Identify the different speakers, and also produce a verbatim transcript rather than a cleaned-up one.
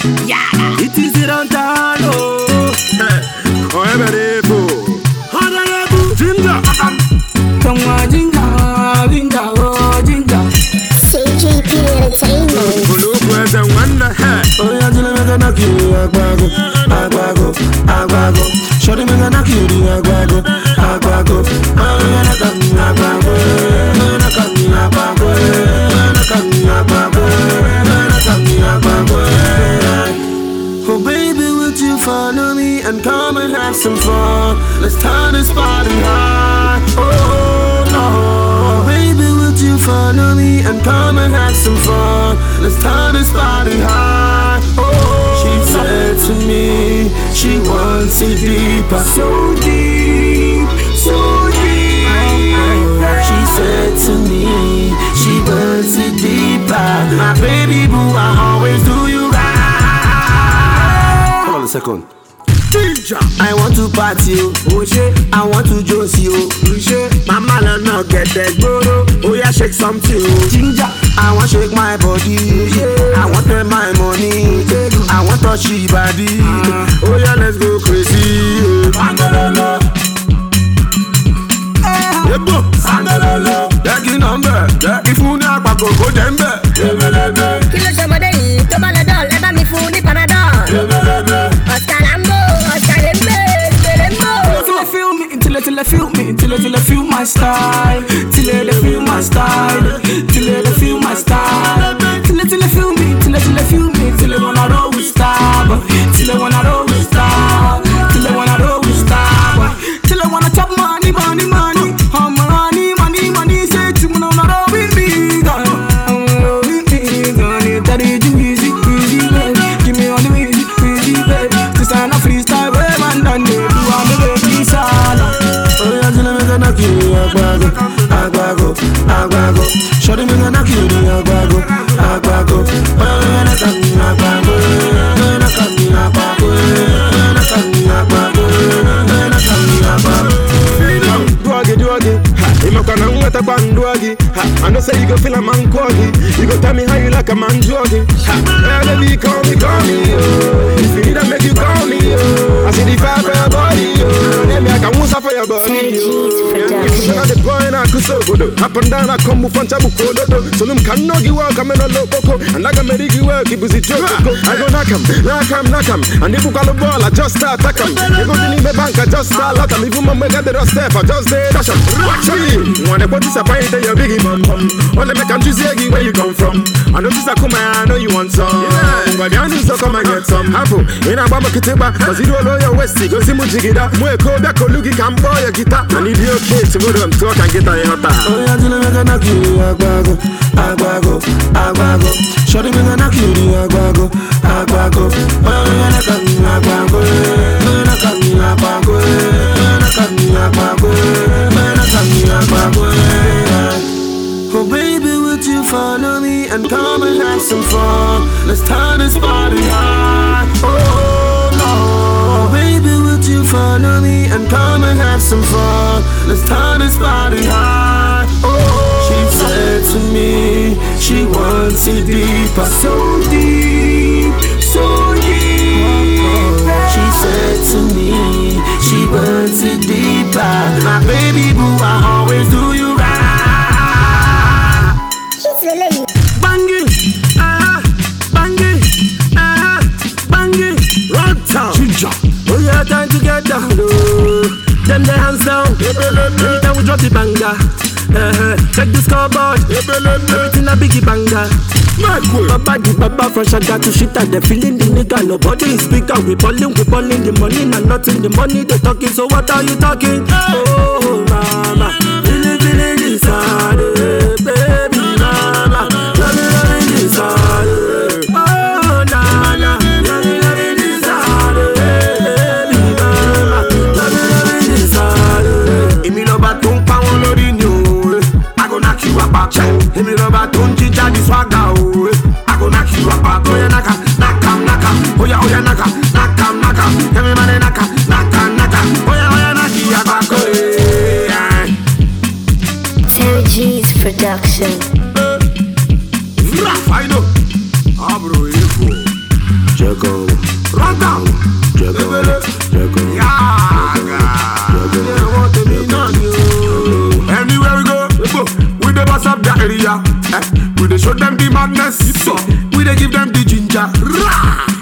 Speaker 1: Yeah, it is it on time. Oh,
Speaker 2: Oh, every
Speaker 1: honorable ginger. Come on, ginger, ginger, oh, ginger.
Speaker 3: C G P Entertainment.
Speaker 2: Look where's the wonder.
Speaker 1: Oh, yeah, till I'm gonna kill you, Agbago, Agbago, Agbago. Shorty me gonna kill you, Agbago, Agbago. Oh, yeah, I got me, Agbago, I got me, Agbago, I got me, Agbago, I got me, Agbago. Oh, baby, would you follow me and come and have some fun? Let's turn this party high. Oh, no. Baby, would you follow me and come and have some fun? Let's turn this party high. Oh, she said to me, she wants it deeper. So deep, so deep. She said to me, she wants it deeper. My baby boo, I always do you right. Hold on a second. I want to party, oh shit. I want to josie, oh shit. Mama let not get that goro. Oh yeah, shake something, oh ginger. I want shake my body, yeah. I want pay my money, I want touch she body. Oh yeah, let's go crazy. Sangololo, yebo. Sangololo, yagi number, yagi funi akpako go dembe.
Speaker 3: Kí ló ṣọmọdé yìí tó bá lọ dán lẹ́bàá mi fún ní panadol. Oscar Lambo, Oscar Lembe, Lembo.
Speaker 1: Till they feel me, till they, till they feel me, till they, till they feel my style, till they, they feel my style, till they, they feel my style, till they, till they feel me, till they, till they feel me, till they wanna roll with star, till they wanna roll with star, till they wanna roll with star, till they wanna chop money, money, money, oh money, money, money, say to me, wanna roll with me, girl, roll with me, girl, you tell it easy, easy, baby, give me all the easy, easy, baby, this ain't a freestyle, way man done it, do all the baby sala. Oh yeah, till I'm gonna kill you, Agbago, Agbago, Agbago. Shorty me gonna kill you, Agbago, Agbago. Oh yeah, I got me, Agbago, I got me, Agbago, I got me, Agbago, I got me, Agbago.
Speaker 2: Doggy, doggy, I'm not gonna let a band doggy. I know say you go feel a man quaggy. You go tell me how you like a man joggy. Hey, baby, call me, call me, oh. If you need to make you call me, oh. I see the fire for your body, oh. Let me, I can whistle for your body, oh. If you got the point, I could so good. Up and down, I come with Fancha Bukodo. So them can knock you out, come in a low coco. And I can make you work, keep busy joke. I go knock him, knock him, knock him. And if you got the ball, I just start attack him. You go to leave the bank, I just start lock him. If you mama get the rest step, I just stay dash him. Watch me. When I put this up, I tell your biggie bum bum. Only make them choose where you come from. I know this I come, I know you want some. But the answer so come and get some. Apple, in a bamba kiteba, cause you don't know your West, go see Mujigida. Mwe koda kolugi can boy a guitar. And if you're okay, to go to them talk and get a yota. Oh yeah, till I'm gonna kill you, Agbago, Agbago, Agbago. Shorty me gonna kill you, Agbago, Agbago. Oh yeah, I got me, Agbago, I got me, Agbago, I got me, Agbago, I got me, Agbago. Oh baby, would you follow me and come and have some fun? Let's turn this party high. Oh no. Baby, would you follow me and come and have some fun? Let's turn this party high. Oh, she said to me, she wants it deeper. So deep, so deep. She said to me, she wants it deeper. My baby boo, I always do you right. Banging, ah, banging, ah, banging, rock town. Ginger, oh yeah, time to get down low. Them the hands down. Every time we drop the banger, uh-huh. Check the scoreboard. Everything a biggie banger. Baba di baba from Shaga to Shita, they feeling the nigga. Nobody is speaker. We balling, we balling the money, and nothing. The money they talking. So what are you talking? Oh mama, feeling, feeling inside, baby mama. Oh, na na, love me, love me inside, baby mama, love me, love me inside. If me love a tongue, I want to renew. I go knock you up, if me love a tongue, ginger this swagger. I go knock you up, oh yeah, naka, naka, naka, oh yeah, oh yeah, naka, naka, naka. Everybody naka, naka, naka, oh yeah, oh yeah, naka, naka,
Speaker 1: Jacob,
Speaker 2: Run down.
Speaker 1: Jacob, Jacob.
Speaker 2: Anywhere we go, we dey boss up the area. Eh, we dey show them the madness. We dey give them the ginger. Rah!